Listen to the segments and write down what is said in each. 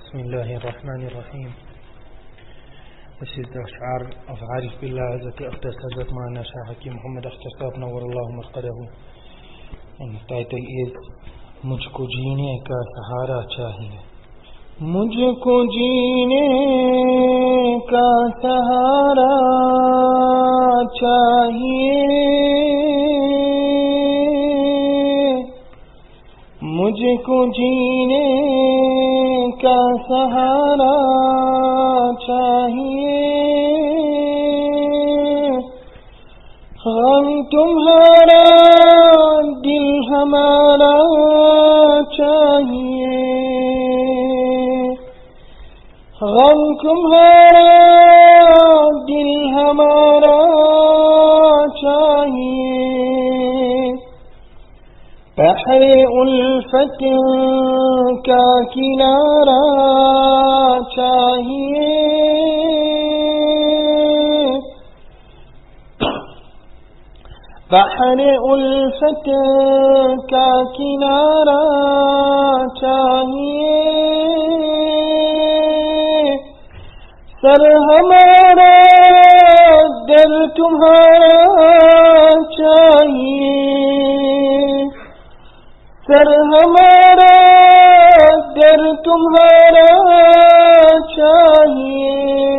Bismillahir Rahmanir Rahim. This is the Ash'ar of Arif Billah Azati Akhtar Sadat Ma'ana Shah Hakim Muhammad Akhtar Sahab Nawwarallahu Marqadahu. And the title is Mujhko Jeene Ka Sahara Chahiye. Mujhko Jeene Ka Sahara Chahiye. Mujhko Jeene کا سہارا چاہیے، غم تمہارا دل ہمارا چاہیے، غم تمہارا دل ہمارا چاہیے، بحر الفت کا کنارہ چاہیے، بحر الفت کا کنارہ چاہیے، سر ہمارا دل تمہارا چاہیے، سر ہمارا در تمہارا چاہیے،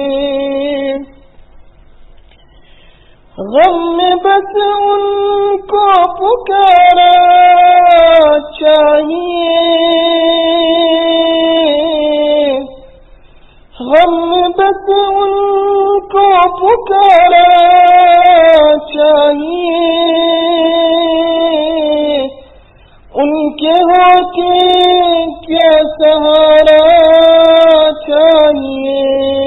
غم میں بس ان کو پکارا چاہیے، غم میں بس ان کو پکارا چاہیے، ان کے ہوتے کیا سہارا چاہیے،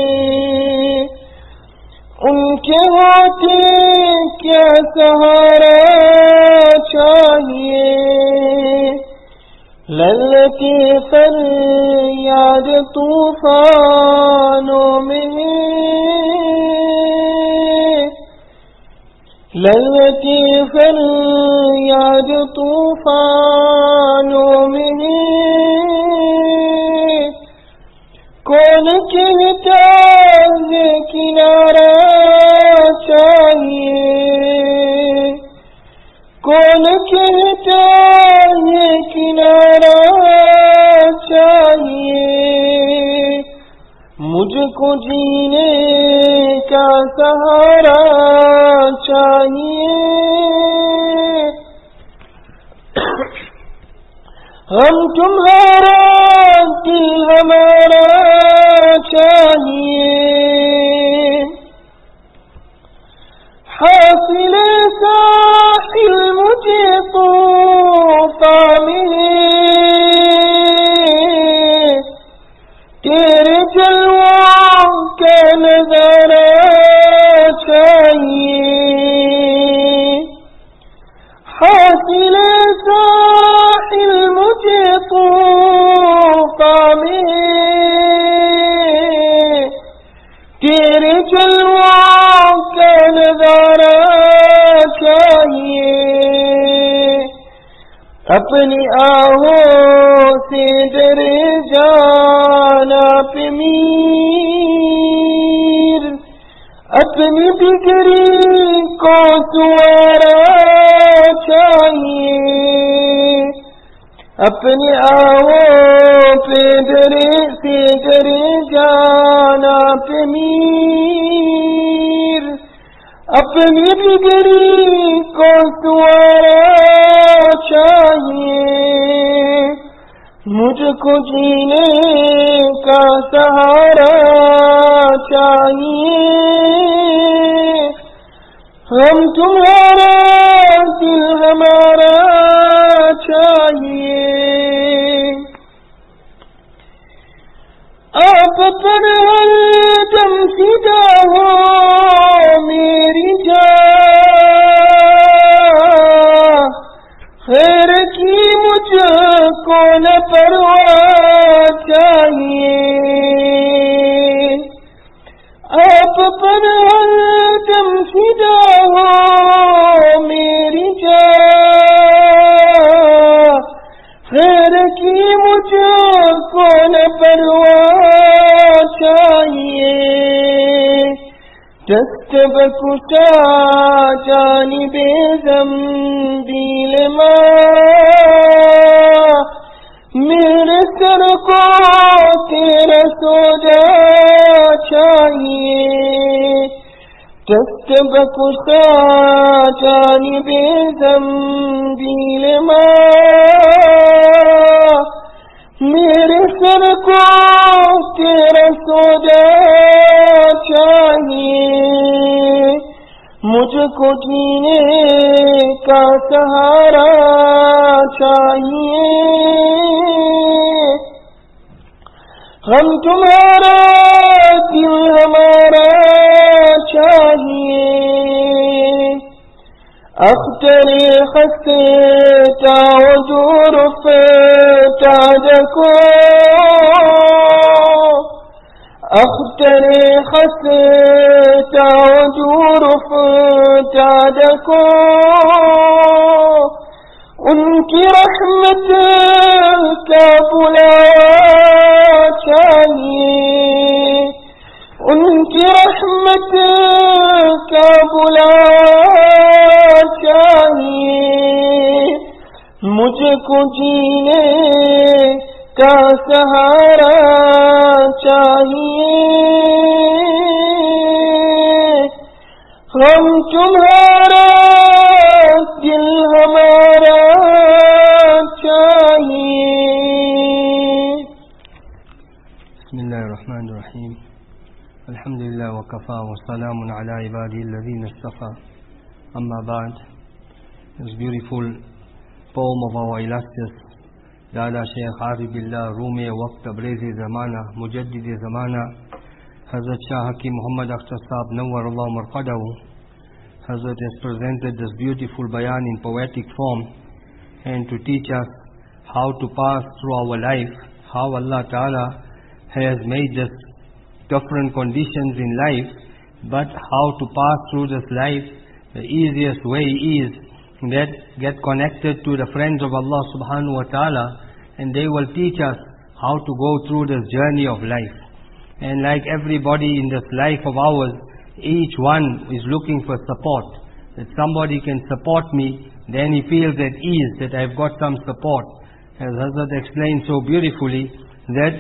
ان کے ہوتے کیا سہارا چاہیے، للتی فریاد طوفانوں میں، للتی فریاد طوفانوں میں، کون کہتا ہے کنارہ چاہیے، کون کہتا ہے کنارہ چاہیے، مجھ کو جینے کا سہارا چاہیے، ہم تمہارا دل ہمارا چاہیے، حاصل ساحل مجھے طوفان میں، تیرے جلووں کا نظارہ چاہیے، حاصل ساحل مجھے طوفان میں، تیرے جلووں کا نظارہ چاہیے، اپنی آہوں سے ڈرے جانا پہ میر، اپنی بگڑی کو سوارا چاہیے، اپنی آہوں پہ ڈرے جانا پہ میر، اپنی بگڑی کو سوارا چاہیے، مجھ کو جینے کا سہارا چاہیے، ہم تمہارا دل ہمارا چاہیے، آپ پر ہر دم فدا ہو میری جان، خیر کی مجھ کو نہ پرواہ چاہیے، آپ پر ہر دم فدا ہو میری جان، خیر کی مجھ کو نہ پرواہ بکشا جانب زنبیل ما میرے سر کو تیرا سودا چاہیے دست بکشا جانب زنبیل ما میرے سر کو تیرا سودا چاہیے مجھ کو جینے کا سہارا چاہیے ہم تمہارا دل ہمارا چاہیے اختر خستا وزور فتادکو اختر خستا وزور فتادکو ان کی رحمت کا بلاوا چاہیے ان کی رحمت کا بلاوا چاہیے مجھ کو جینے کا سہارا چاہیے ہم تمہارا دل ہمارا چاہیے بسم اللہ الرحمن الرحیم الحمد لله وكفى وسلام على عباده الذين اصطفى أما بعد. This beautiful poem of our illustrious Dada Shaykh Arif Billah Rumi Waqt Tabrizi Zamana Mujaddid Zamana Hazrat Shah Hakim Muhammad Akhtar Sahab Nawwar Allah Marqadahu. Hazrat has presented this beautiful bayan in poetic form and to teach us how to pass through our life, how Allah Ta'ala has made us different conditions in life, but how to pass through this life. The easiest way is that get connected to the friends of Allah subhanahu wa ta'ala, and they will teach us how to go through this journey of life. And like everybody in this life of ours, each one is looking for support. That somebody can support me, then he feels at ease that I've got some support. As Hazrat explained so beautifully, that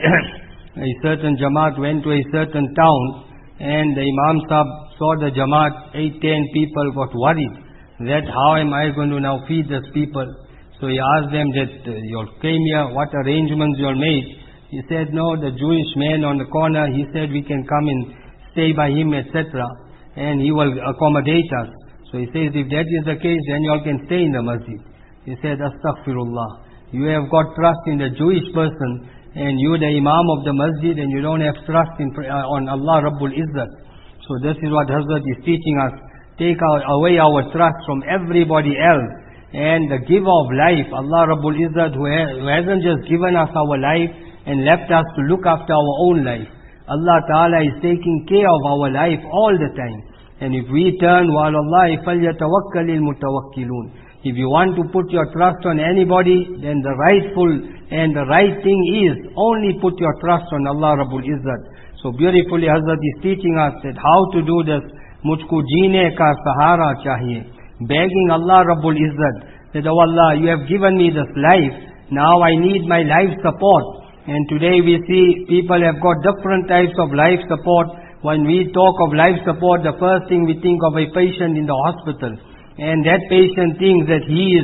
a certain Jamaat went to a certain town, and the Imam Sahib saw the Jamaat, 8-10 people got worried that how am I going to now feed these people. So he asked them that you all came here, what arrangements you all made. He said, no, the Jewish man on the corner, he said we can come and stay by him, etc. and he will accommodate us. So he says, if that is the case, then you all can stay in the masjid. He said, Astaghfirullah, you have got trust in the Jewish person, and you the Imam of the masjid, and you don't have trust on Allah Rabbul Izzat. So this is what Hazrat is teaching us. Take away our trust from everybody else. And the giver of life, Allah Rabbul Izzat, who hasn't just given us our life and left us to look after our own life. Allah Ta'ala is taking care of our life all the time. And if we turn, وَعَلَى اللَّهِ فَلْيَتَوَكَّلِ الْمُتَوَكِّلُونَ. If you want to put your trust on anybody, then the rightful and the right thing is only put your trust on Allah Rabbul Izzat. So beautifully Hazrat is teaching us that how to do this. Mujhko jeene ka sahara chahiye. Begging Allah Rabbul Izzat that, oh Allah, you have given me this life. Now I need my life support. And today we see people have got different types of life support. When we talk of life support, the first thing we think of a patient in the hospital. And that patient thinks that he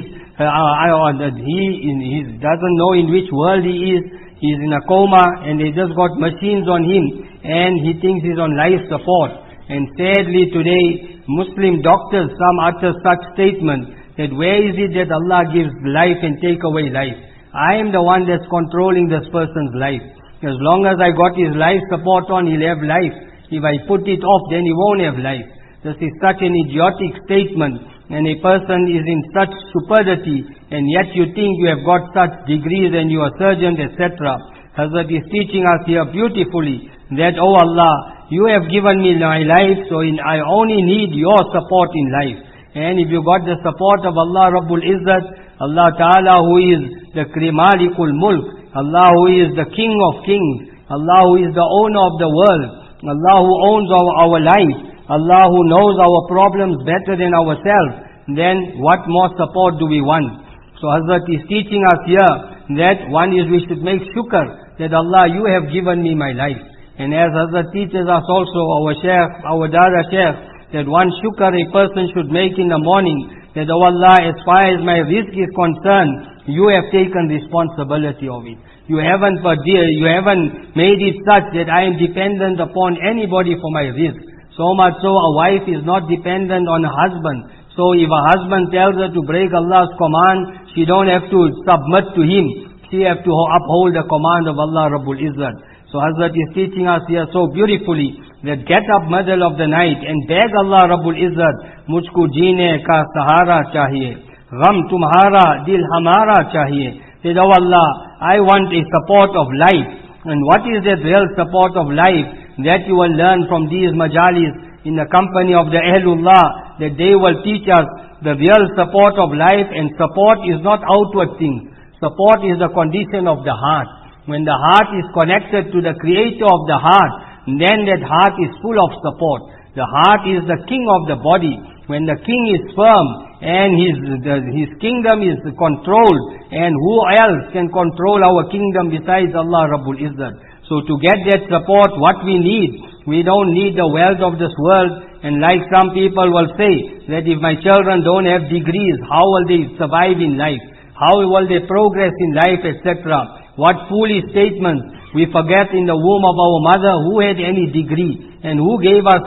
doesn't know in which world he is. He is in a coma and they just got machines on him and he thinks he's on life support. And sadly today, Muslim doctors, some utter such statements that where is it that Allah gives life and take away life? I am the one that's controlling this person's life. As long as I got his life support on, he'll have life. If I put it off, then he won't have life. This is such an idiotic statement, and a person is in such stupidity, and yet you think you have got such degrees and you are surgeon, etc. Hazrat is teaching us here beautifully that, oh Allah, you have given me my life, so I only need your support in life. And if you got the support of Allah Rabbul Izzat, Allah Ta'ala who is the Malikul Mulk, Allah who is the King of Kings, Allah who is the owner of the world, Allah who owns our life, Allah who knows our problems better than ourselves, then what more support do we want? So Hazrat is teaching us here that one is we should make shukr that Allah, you have given me my life. And as Hazrat teaches us also, our Shaykh, our Dada Shaykh, that one shukr a person should make in the morning, that, oh Allah, as far as my rizq is concerned, you have taken responsibility of it. You haven't made it such that I am dependent upon anybody for my rizq. So much so, a wife is not dependent on a husband. So if a husband tells her to break Allah's command, she don't have to submit to him. She have to uphold the command of Allah Rabbul Izzat. So Hazrat is teaching us here so beautifully that get up middle of the night and beg Allah Rabbul Izzat, mujhko jeene ka sahara chahiye, gham tumhara dil hamara chahiye. Said, oh Allah, I want a support of life. And what is that real support of life? That you will learn from these majalis in the company of the Ahlullah, that they will teach us the real support of life. And support is not outward things. Support is the condition of the heart. When the heart is connected to the creator of the heart, then that heart is full of support. The heart is the king of the body. When the king is firm and his kingdom is controlled, and who else can control our kingdom besides Allah Rabbul Izzat? So to get that support, what we need, we don't need the wealth of this world. And like some people will say, that if my children don't have degrees, how will they survive in life? How will they progress in life, etc.? What foolish statements. We forget in the womb of our mother who had any degree, and who gave us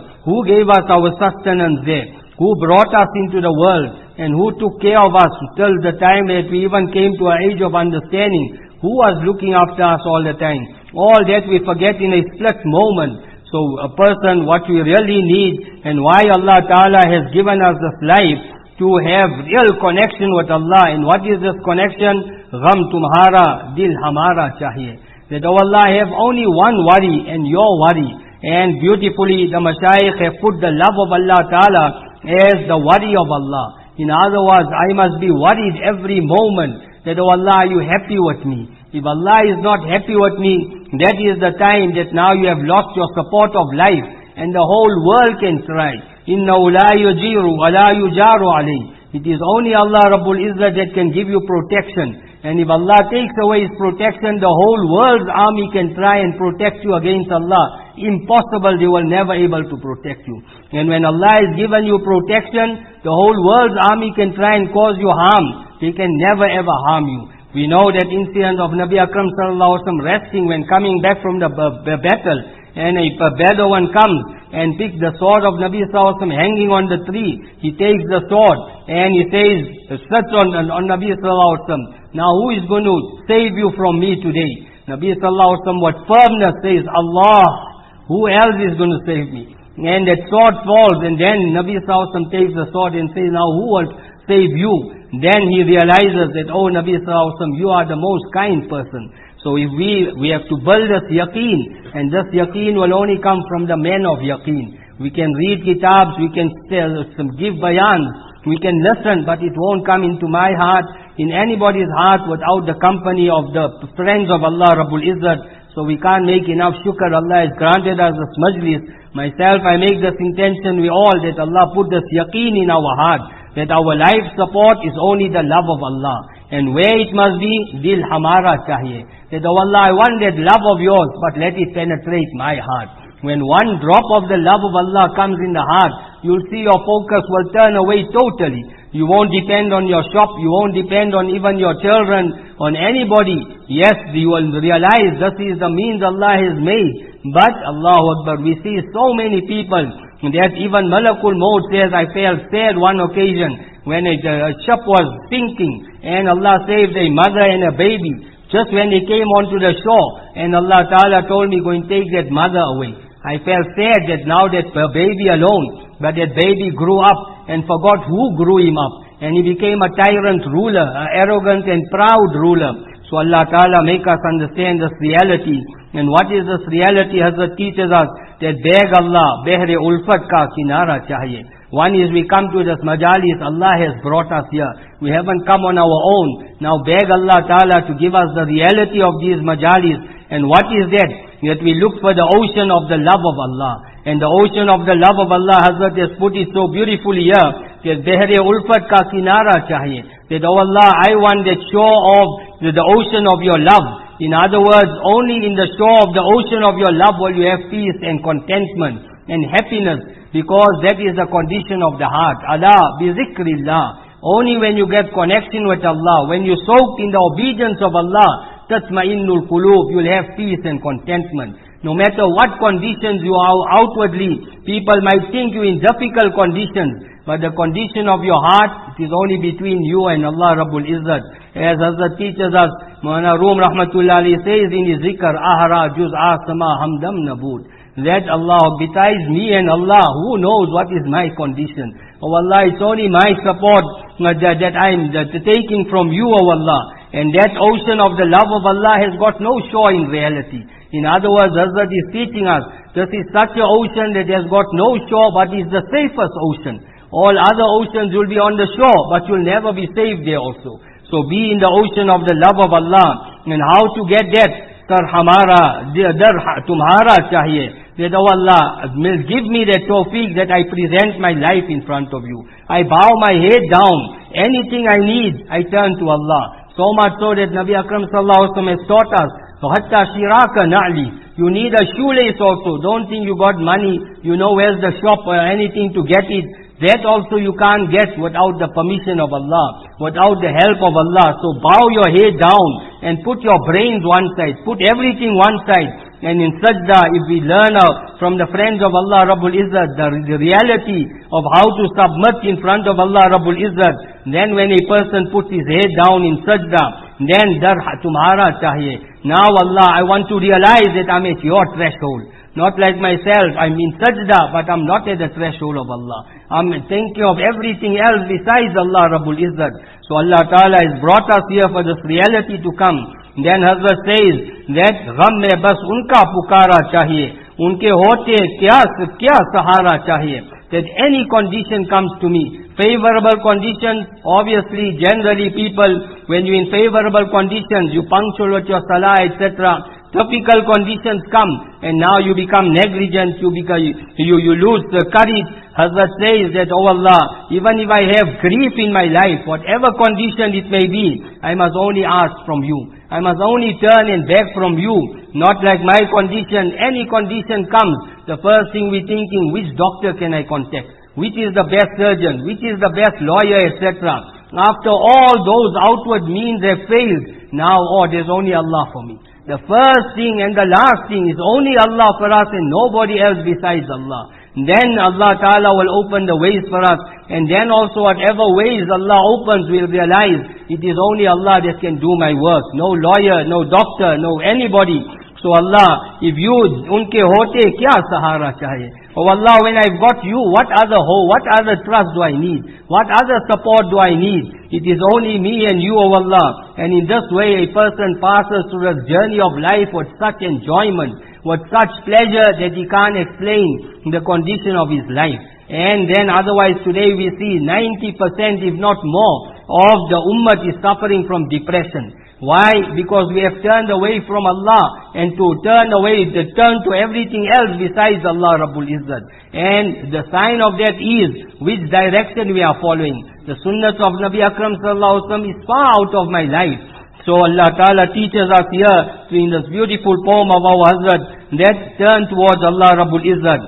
our sustenance there, who brought us into the world, and who took care of us till the time that we even came to an age of understanding, who was looking after us all the time. All that we forget in a split moment. So a person, what we really need, and why Allah Ta'ala has given us this life, to have real connection with Allah. And what is this connection? Gham tumhara dil hamara chahiye. That, oh Allah, I have only one worry, and your worry. And beautifully the Mashayikh have put the love of Allah Ta'ala as the worry of Allah. In other words, I must be worried every moment that, oh Allah, are you happy with me? If Allah is not happy with me, that is the time that now you have lost your support of life, and the whole world can try. Innahu la yujiru wa la yujaru alayhi. It is only Allah Rabbul Izzat that can give you protection. And if Allah takes away His protection, the whole world's army can try and protect you against Allah. Impossible, they will never able to protect you. And when Allah has given you protection, the whole world's army can try and cause you harm. They can never ever harm you. We know that incident of Nabi Akram sallallahu alaihi wasallam resting when coming back from the battle. And a Bedouin comes and picks the sword of Nabi sallallahu alaihi wasallam hanging on the tree. He takes the sword and he says, sits on Nabi sallallahu alaihi wasallam. Now who is going to save you from me today? Nabi sallallahu alaihi wasallam with firmness says, Allah. Who else is going to save me? And that sword falls, and then Nabi sallallahu alaihi wasallam takes the sword and says, now who will save you? Then he realizes that, oh Nabi sallallahu alaihi wasallam, you are the most kind person. So if we have to build this yaqeen, and this yaqeen will only come from the men of yaqeen. We can read kitabs, we can give bayans, we can listen, but it won't come into my heart, in anybody's heart, without the company of the friends of Allah Rabbul Izzat. So we can't make enough shukr. Allah has granted us this majlis. Myself, I make this intention, we all, that Allah put this yaqeen in our heart, that our life support is only the love of Allah. And where it must be, dil hamara chahiye. That, oh Allah, I want that love of yours, but let it penetrate my heart. When one drop of the love of Allah comes in the heart, you'll see your focus will turn away totally. You won't depend on your shop, you won't depend on even your children, on anybody. Yes, you will realize this is the means Allah has made. But, Allahu Akbar, we see so many people, that even Malakul Maut says, I felt sad one occasion, when a ship was sinking, and Allah saved a mother and a baby. Just when they came onto the shore, and Allah Ta'ala told me, go and take that mother away. I felt sad that now that baby alone, but that baby grew up and forgot who grew him up. And he became a tyrant ruler, an arrogant and proud ruler. So Allah Ta'ala make us understand this reality. And what is this reality? Hazrat teaches us that beg Allah, behre ulfat ka kinara chahiye. One is we come to this majalis, Allah has brought us here. We haven't come on our own. Now beg Allah Ta'ala to give us the reality of these majalis. And what is that? That we look for the ocean of the love of Allah. And the ocean of the love of Allah, Hazrat has put it so beautifully here, that Behre Ulfat ka kinara chahiye. That, oh Allah, I want that shore of the ocean of your love. In other words, only in the shore of the ocean of your love will you have peace and contentment and happiness, because that is the condition of the heart. Allah bi zikrillah. Only when you get connection with Allah, when you soak in the obedience of Allah, tatma'innul qulub, you'll have peace and contentment. No matter what conditions you are outwardly, people might think you in difficult conditions, but the condition of your heart, it is only between you and Allah Rabbul Izzat. As Hazrat teaches us, Mawlana Rum Rahmatullah Ali says in his zikr, Ahra juz'a sama hamdam nabud. That Allah, besides me and Allah, who knows what is my condition? Oh Allah, it's only my support that I'm taking from you, oh Allah. And that ocean of the love of Allah has got no shore in reality. In other words, Hazrat is teaching us, this is such an ocean that has got no shore, but is the safest ocean. All other oceans will be on the shore, but you'll never be safe there also. So be in the ocean of the love of Allah. And how to get that? Sir hamara, dar tumhara chahiye. That, oh Allah, give me that tawfiq that I present my life in front of you. I bow my head down. Anything I need, I turn to Allah. So much so that Nabi Akram sallallahu alaihi wasallam has taught us, hatta shiraka na'li. You need a shoelace also. Don't think you got money, you know where's the shop or anything to get it. That also you can't get without the permission of Allah, without the help of Allah. So bow your head down and put your brains one side, put everything one side. And in sajda, if we learn from the friends of Allah Rabbul Izzat, the reality of how to submit in front of Allah Rabbul Izzat, then when a person puts his head down in sajda, then dar tumhara chahiye. Now Allah, I want to realize that I'm at your threshold. Not like myself, I'm in sajda, but I'm not at the threshold of Allah. I'm thinking of everything else besides Allah Rabbul Izzat. So Allah Ta'ala has brought us here for this reality to come. Then Hazrat says that gham mein bas unka pukara chahiye, unke hote kya sahara chahiye. That any condition comes to me, favorable conditions, obviously generally people, when you're in favorable conditions, you punctual with your salah, etc. Typical conditions come, and now you become negligent, you lose the courage. Hazrat says that, oh Allah, even if I have grief in my life, whatever condition it may be, I must only ask from you. I must only turn and beg from you. Not like my condition, any condition comes, the first thing we're thinking, which doctor can I contact? Which is the best surgeon? Which is the best lawyer, etc. After all those outward means have failed, now, oh, there's only Allah for me. The first thing and the last thing is only Allah for us and nobody else besides Allah. Then Allah Ta'ala will open the ways for us. And then also whatever ways Allah opens, we'll realize it is only Allah that can do my work. No lawyer, no doctor, no anybody. So Allah, if you, unke hote, kya sahara chahiye? Oh Allah, when I've got you, what other hope, what other trust do I need? What other support do I need? It is only me and you, oh Allah. And in this way, a person passes through the journey of life with such enjoyment, with such pleasure that he can't explain the condition of his life. And then otherwise today we see 90% if not more of the ummah is suffering from depression. Why? Because we have turned away from Allah, and to turn to everything else besides Allah Rabbul Izzat. And the sign of that is which direction we are following. The sunnah of Nabi Akram sallallahu alaihi wasallam is far out of my life. So Allah Ta'ala teaches us here in this beautiful poem of our Hazrat that turn towards Allah Rabbul Izzat.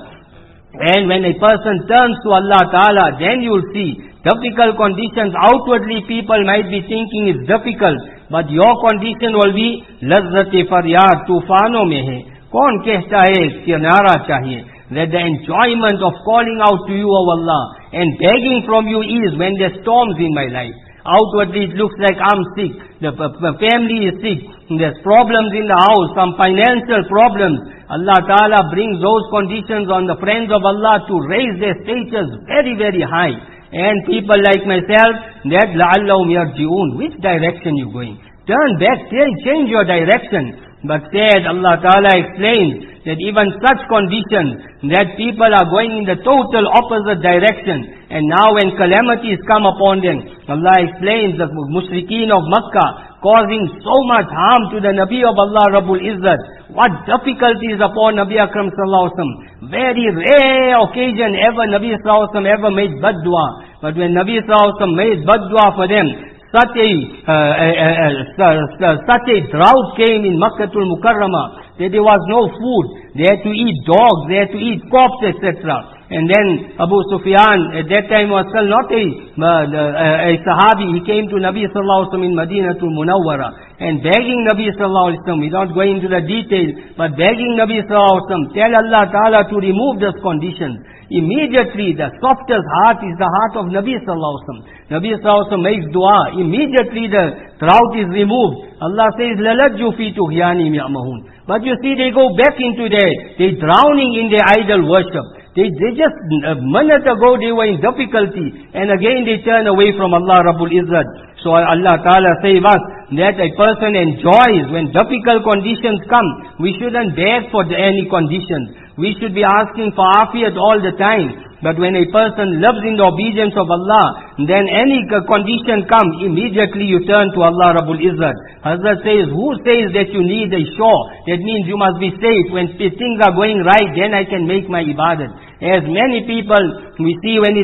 And when a person turns to Allah Ta'ala, then you will see difficult conditions. Outwardly people might be thinking it's difficult, but your condition will be lazzat-e faryad tufano mein hai. Kaun kehta hai kinara chahiye? That the enjoyment of calling out to you, O Allah, and begging from you is when there's storms in my life. Outwardly it looks like I'm sick, the family is sick, there's problems in the house, some financial problems. Allah Ta'ala brings those conditions on the friends of Allah to raise their status very, very high. And people like myself, that la'allahum yarji'un, which direction you going? Turn back, change your direction. But said, Allah Ta'ala explains that even such conditions, that people are going in the total opposite direction, and now when calamities come upon them, Allah explains the mushrikeen of Makkah causing so much harm to the Nabi of Allah Rabbul Izzat. What difficulties upon Nabi Akram sallallahu alaihi wasallam. Very rare occasion ever Nabi sallallahu alaihi wasallam ever made bad dua. But when Nabi sallallahu alaihi wasallam made bad dua for them, such a drought came in Makkatul Mukarramah that there was no food. They had to eat dogs, they had to eat corpses, etc. And then Abu Sufyan at that time was still not a Sahabi. He came to Nabi sallallahu alaihi wasallam in Madinatul Munawwara and begging Nabi sallallahu alaihi wasallam, without going into the details, but begging Nabi sallallahu alaihi wasallam, tell Allah Ta'ala to remove this condition. Immediately the softest heart is the heart of Nabi sallallahu alaihi wasallam. Nabi sallallahu alaihi wasallam makes dua. Immediately the drought is removed. Allah says, لَلَجُّ فِي تُغْيَانِهِمْ يَعْمَهُونَ. But you see, they go back into they're drowning in their idol worship. They just, a minute ago they were in difficulty, and again they turn away from Allah Rabbul Izzat. So Allah Ta'ala save us, that a person enjoys when difficult conditions come. We shouldn't beg for any conditions. We should be asking for afiyat all the time. But when a person lives in the obedience of Allah, then any condition comes, immediately you turn to Allah Rabbul Izzat. Hazrat says, who says that you need a shore? That means you must be safe. When things are going right, then I can make my ibadat. As many people, we see when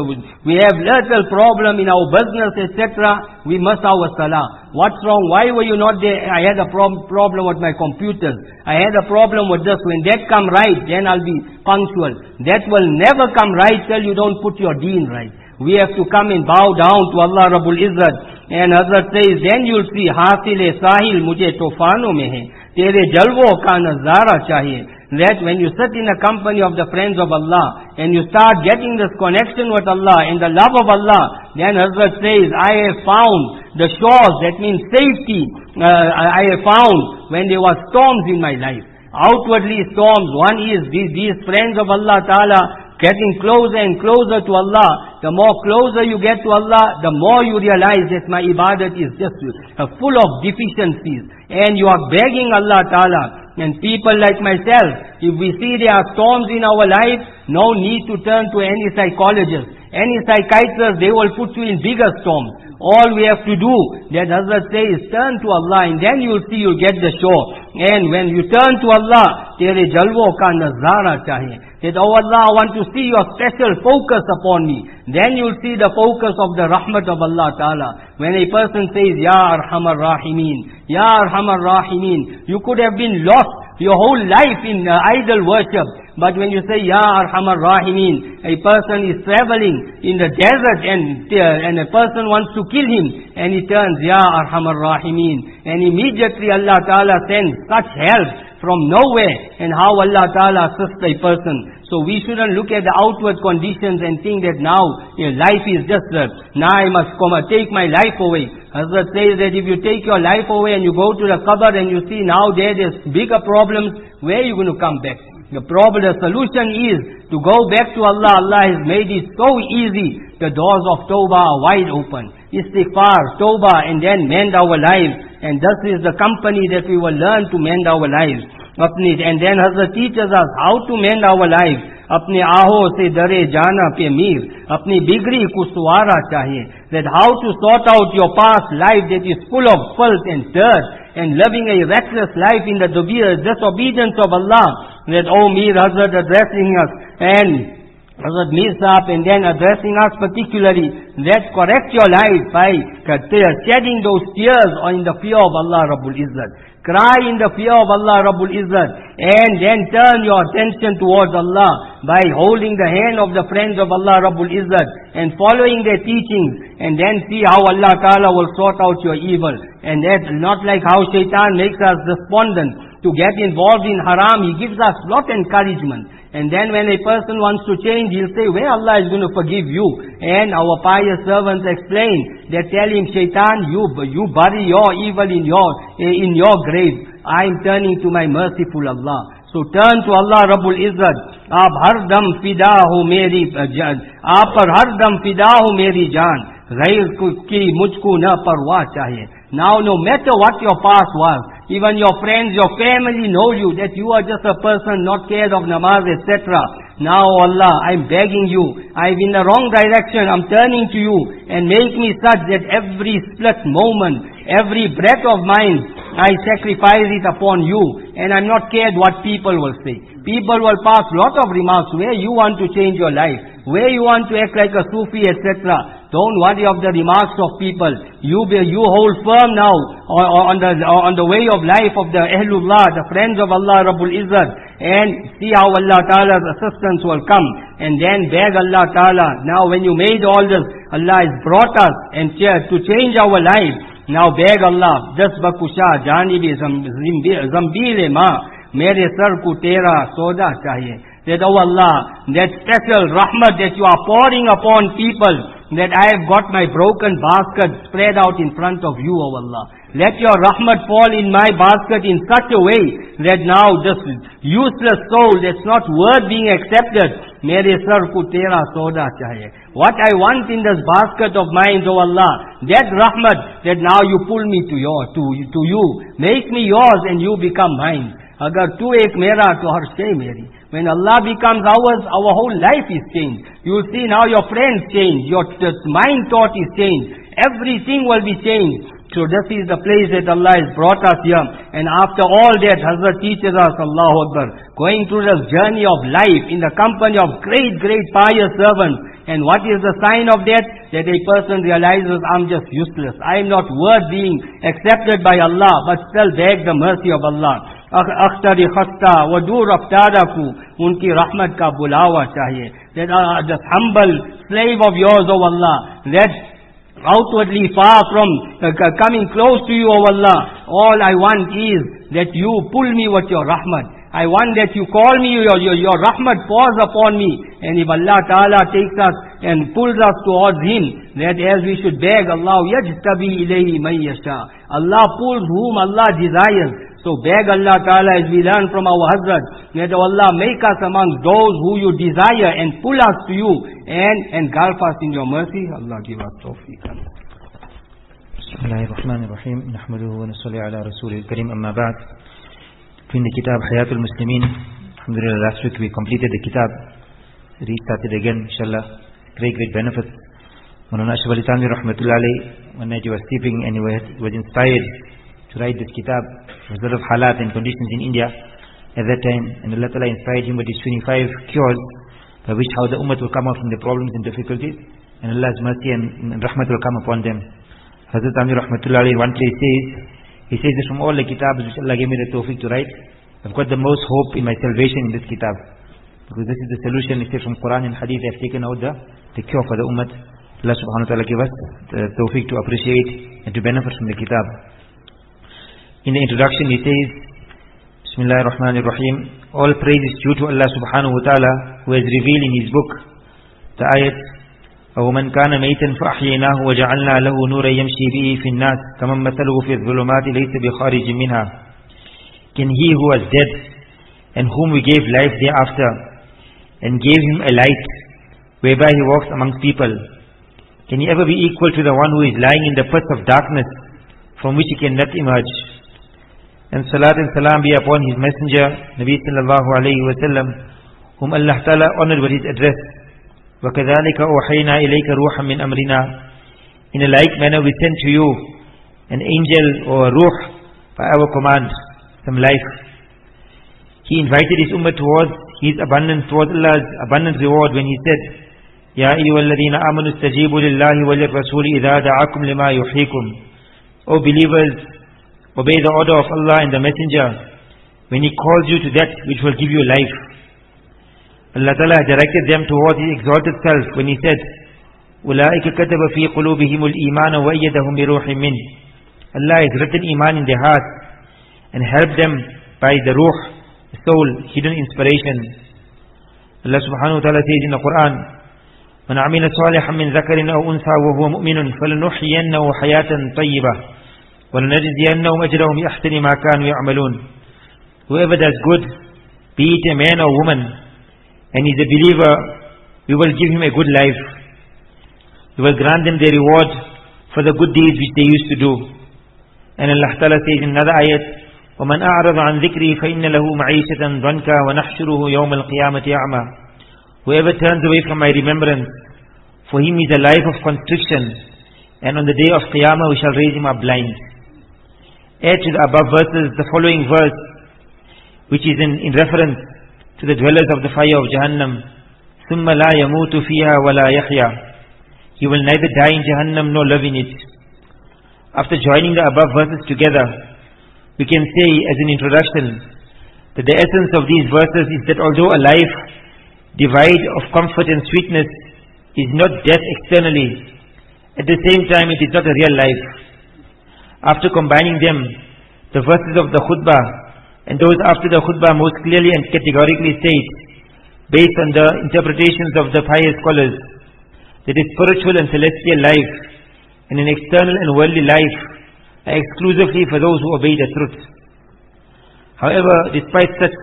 we have little problem in our business, etc., we miss our salah. What's wrong? Why were you not there? I had a problem with my computers. I had a problem with this. When that come right, then I'll be punctual. That will never come right till you don't put your deen right. We have to come and bow down to Allah Rabbul Izzat. And Hazrat says, then you'll see, Hasil sahil mujhe tufano mein hai, tere jalwo ka nazara chahiye. That when you sit in the company of the friends of Allah, and you start getting this connection with Allah, and the love of Allah, then Hazrat says, I have found the shores, that means safety, I have found when there were storms in my life. Outwardly storms, one is these friends of Allah Ta'ala, getting closer and closer to Allah. The more closer you get to Allah, the more you realize that my ibadat is just full of deficiencies. And you are begging Allah Ta'ala. And people like myself, if we see there are storms in our life, no need to turn to any psychologist. Any psychiatrist, they will put you in bigger storms. All we have to do, that Hazrat says, turn to Allah, and then you'll see you'll get the shore. And when you turn to Allah, tere jalwo ka nazara chahiye. That, oh Allah, I want to see your special focus upon me. Then you'll see the focus of the rahmat of Allah Ta'ala. When a person says, Ya Arhamar Rahimin, Ya Arhamar Rahimin, you could have been lost your whole life in idol worship. But when you say, Ya Arhamar Rahimin, a person is traveling in the desert and a person wants to kill him, and he turns, Ya Arhamar Rahimin. And immediately Allah Ta'ala sends such help from nowhere, and how Allah Ta'ala assists a person. So we shouldn't look at the outward conditions and think that now life is just, now I must take my life away. Hazrat says that if you take your life away and you go to the qabr and you see now there's bigger problems, where are you going to come back? The solution is to go back to Allah. Allah has made it so easy. The doors of Tawbah are wide open. Istighfar, Tawbah, and then mend our lives. And this is the company that we will learn to mend our lives. And then Hazrat teaches us how to mend our lives. Apne aho se dare jana pe mir, apni bigri ko suwara chahiye. That how to sort out your past life that is full of filth and dirt, and living a reckless life in the disobedience of Allah. That, oh Mir Hazrat addressing us, and Hazrat Mir Sahib, and then addressing us particularly, that correct your life by shedding those tears in the fear of Allah Rabbul Izzat. Cry in the fear of Allah Rabbul Izzat, and then turn your attention towards Allah by holding the hand of the friends of Allah Rabbul Izzat and following their teachings, and then see how Allah Ta'ala will sort out your evil. And that's not like how Shaitan makes us despondent to get involved in haram. He gives us lot of encouragement. And then when a person wants to change, he'll say, where Allah is going to forgive you? And our pious servants explain, they tell him, Shaitan, you bury your evil in your grave. I am turning to my merciful Allah. So turn to Allah Rabbul Izzat. Aap har dam fida ho meri jaan. Aap par har dam fida ho meri jaan. Ghair ki mujhko na parwah chahiye. Now no matter what your past was, Even your friends, your family know you, that you are just a person not cared of namaz, etc. Now, Allah, I'm begging you, I'm in the wrong direction, I'm turning to you, and make me such that every split moment, every breath of mine, I sacrifice it upon you, and I'm not cared what people will say. People will pass lot of remarks where you want to change your life, where you want to act like a Sufi, etc. Don't worry of the remarks of people. You hold firm now on the way of life of the Ahlullah, the friends of Allah Rabbul Izzat, and see how Allah Ta'ala's assistance will come. And then beg Allah Ta'ala. Now when you made all this, Allah has brought us and to change our life. Now beg Allah, just bakusha janibi zambile ma, mere sar ku tera soda chahiye. That, oh Allah, that special rahmat that you are pouring upon people, that I have got my broken basket spread out in front of you, oh Allah. Let your rahmat fall in my basket in such a way that now this useless soul that's not worth being accepted, mere sar ku tera soda chahiye. What I want in this basket of mine, oh Allah, that rahmat that now you pull me to you. Make me yours and you become mine. Agar tu ek mera to har shay meri. When Allah becomes ours, our whole life is changed. You see now your friends change, your mind thought is changed. Everything will be changed. So this is the place that Allah has brought us here. And after all that, Hazrat teaches us, Allahu Akbar, going through this journey of life in the company of great, great pious servants. And what is the sign of that? That a person realizes, I'm just useless. I'm not worth being accepted by Allah, but still beg the mercy of Allah. Akhtari khasta wa dur aftadaku, unki rahmat ka bulawa chahiye. That this humble slave of yours, O Allah, that outwardly far from coming close to you, O Allah, all I want is that you pull me with your rahmat. I want that you call me, your rahmat pours upon me. And if Allah Ta'ala takes us and pulls us towards Him, that as we should beg Allah, yajtabi ilayhi man yasha. Allah pulls whom Allah desires. So beg Allah Ta'ala as we learn from our Hazrat, that Allah make us amongst those who you desire and pull us to you and engulf us in your mercy. Allah give us tawfiq. Bismillahirrahmanirrahim. Nahmaduhu wa nusalli ala rasulil kareem, amma ba'd. In the kitab Hayatul Muslimin, alhamdulillah, last week we completed the kitab, restarted again, inshallah. Great benefits. Maulana Ashraf Ali Thanvi rahmatullah alayhi, one night he was sleeping and he was inspired to write this kitab. There was a lot of halat and conditions in India at that time, and Allah Ta'ala inspired him with his 25 cures by which how the ummah will come out from the problems and difficulties, and Allah's mercy and rahmat will come upon them. Hazrat Thanvi rahmatullah alayhi one place he says that from all the kitabs which Allah gave me the tawfiq to write, I've got the most hope in my salvation in this kitab, because this is the solution. He said from Quran and Hadith I've taken out the cure for the ummah. Allah subhanahu wa ta'ala give us the tawfiq to appreciate and to benefit from the kitab. In the introduction he says, Bismillahir Rahmanir Rahim, all praise is due to Allah subhanahu wa ta'ala, who has revealed in his book the ayat, وَمَنْ كَانَ مَيْتًا فَأَحْيَيْنَاهُ وَجَعَلْنَا لَهُ نُورًا يَمْشِي بِهِ فِي النَّاسِ كَمَنْ مَثَلُهُ فِي الظُّلُمَاتِ لَيْسَ بِخَارِجٍ مِنْهَا. Can he who was dead and whom we gave life thereafter and gave him a light whereby he walks amongst people, can he ever be equal to the one who is lying in the pits of darkness from which he cannot emerge? And salat and salam be upon his messenger Nabi sallallahu alayhi wa sallam, whom Allah Ta'ala honored with his address. وَكَذَلِكَ أُوحَيْنَا إِلَيْكَ رُوحًا مِّنْ أَمْرِنَا. In a like manner we sent to you an angel or a ruh by our command, some life. He invited his ummah towards Allah's abundant reward when he said, يَا أَيُّهَا الَّذِينَ آمَنُوا اسْتَجِيبُوا لِلَّهِ وَلِلرَّسُولِ إِذَا دَعَاكُمْ لِمَا يُحْيِيكُمْ. O believers, obey the order of Allah and the messenger when he calls you to that which will give you life. Allah Ta'ala directed them towards His exalted self when He said, أُولَٰئِكَ كَتَبَ فِي قُلُوبِهِمُ الْإِيمَانَ وَأَيَّدَهُمْ بِرُوحٍ مِّنْهُ. Allah has written Iman in their hearts and helped them by the ruh, soul, hidden inspiration. Allah subhanahu wa ta'ala says in the Quran, مَنْ عَمِلَ صَالِحًا مِّن ذَكَرٍ أَوْ أُنْثَىٰ وَهُوَ مُؤْمِنٌ فَلَنُحْيِيَنَّهُ حَيَاةً طَيِّبَةً وَلَنَجْزِيَنَّهُمْ أَجْرَهُمْ بِأَحْسَنِ مَا كَانُوا يَعْمَلُونَ. Whoever does good, be it a man or woman, and is a believer, we will give him a good life. We will grant them their reward for the good deeds which they used to do. And Allah Ta'ala says in another ayat, وَمَنْ أَعْرَضَ عَنْ ذِكْرِي فَإِنَّ لَهُ مَعِيشَةً ضَنْكًا وَنَحْشُرُهُ يَوْمَ الْقِيَامَةِ أَعْمَى. Whoever turns away from my remembrance, for him is a life of constriction, and on the day of Qiyamah we shall raise him up blind. Add to the above verses the following verse, which is in reference to the dwellers of the fire of Jahannam. ثُمَّ لَا يَمُوتُ فِيهَا وَلَا يَحْيَا. He will neither die in Jahannam nor live in it. After joining the above verses together, we can say as an introduction that the essence of these verses is that although a life devoid of comfort and sweetness is not death externally, at the same time it is not a real life. After combining them, the verses of the khutbah and those after the khutbah most clearly and categorically state, based on the interpretations of the pious scholars, that a spiritual and celestial life and an external and worldly life are exclusively for those who obey the truth. However, despite such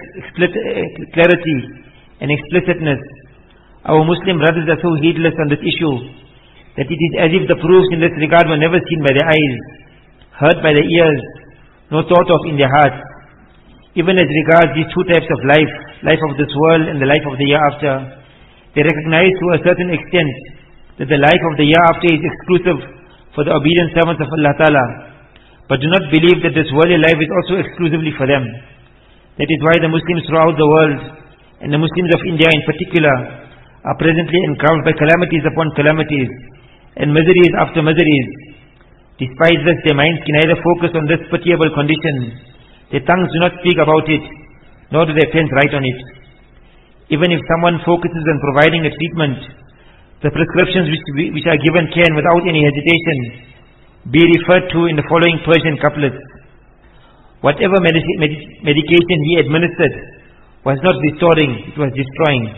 clarity and explicitness, our Muslim brothers are so heedless on this issue that it is as if the proofs in this regard were never seen by the eyes, heard by the ears, nor thought of in their hearts. Even as regards these two types of life, life of this world and the life of the year after, they recognize to a certain extent that the life of the year after is exclusive for the obedient servants of Allah Ta'ala, but do not believe that this worldly life is also exclusively for them. That is why the Muslims throughout the world, and the Muslims of India in particular, are presently encountered by calamities upon calamities, and miseries after miseries. Despite this, their minds can neither focus on this pitiable condition, their tongues do not speak about it, nor do their pens write on it. Even if someone focuses on providing a treatment, the prescriptions which are given can, without any hesitation, be referred to in the following Persian couplets. Whatever medication he administered was not restoring, it was destroying.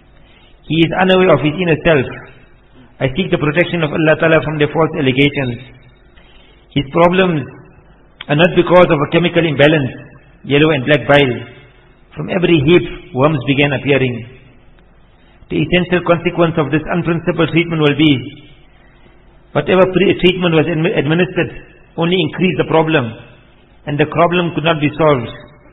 He is unaware of his inner self. I seek the protection of Allah Ta'ala from their false allegations. His problems are not because of a chemical imbalance, yellow and black bile. From every heap, worms began appearing. The essential consequence of this unprincipled treatment will be, whatever treatment was administered only increased the problem, and the problem could not be solved.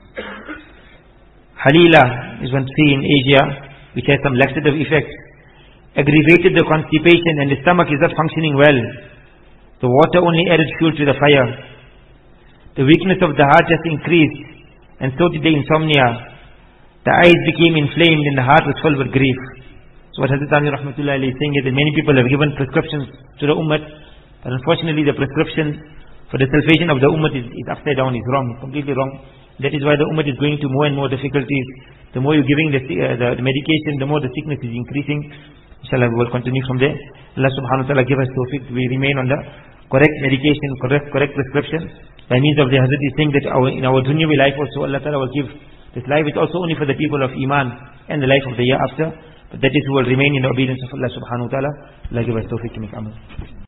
Halila is one tree in Asia, which has some laxative effect, aggravated the constipation, and the stomach is not functioning well. The water only added fuel to the fire. The weakness of the heart just increased, and so did the insomnia. The eyes became inflamed, and the heart was filled with grief. So what Hazrat Ali Rahmatullah is saying is that many people have given prescriptions to the ummah, but unfortunately the prescription for the salvation of the ummah is upside down, is wrong, completely wrong. That is why the ummah is going to more and more difficulties. The more you're giving the medication, the more the sickness is increasing. Inshallah, we will continue from there. Allah subhanahu wa ta'ala give us tawfiq. We remain on the correct medication, correct prescription. By means of the Hazrat is saying that in our dunyavi life also, Allah Ta'ala will give this life. It's also only for the people of Iman and the life of the year after. But that is who will remain in the obedience of Allah subhanahu wa ta'ala. Allah give us tawfiq to make amal.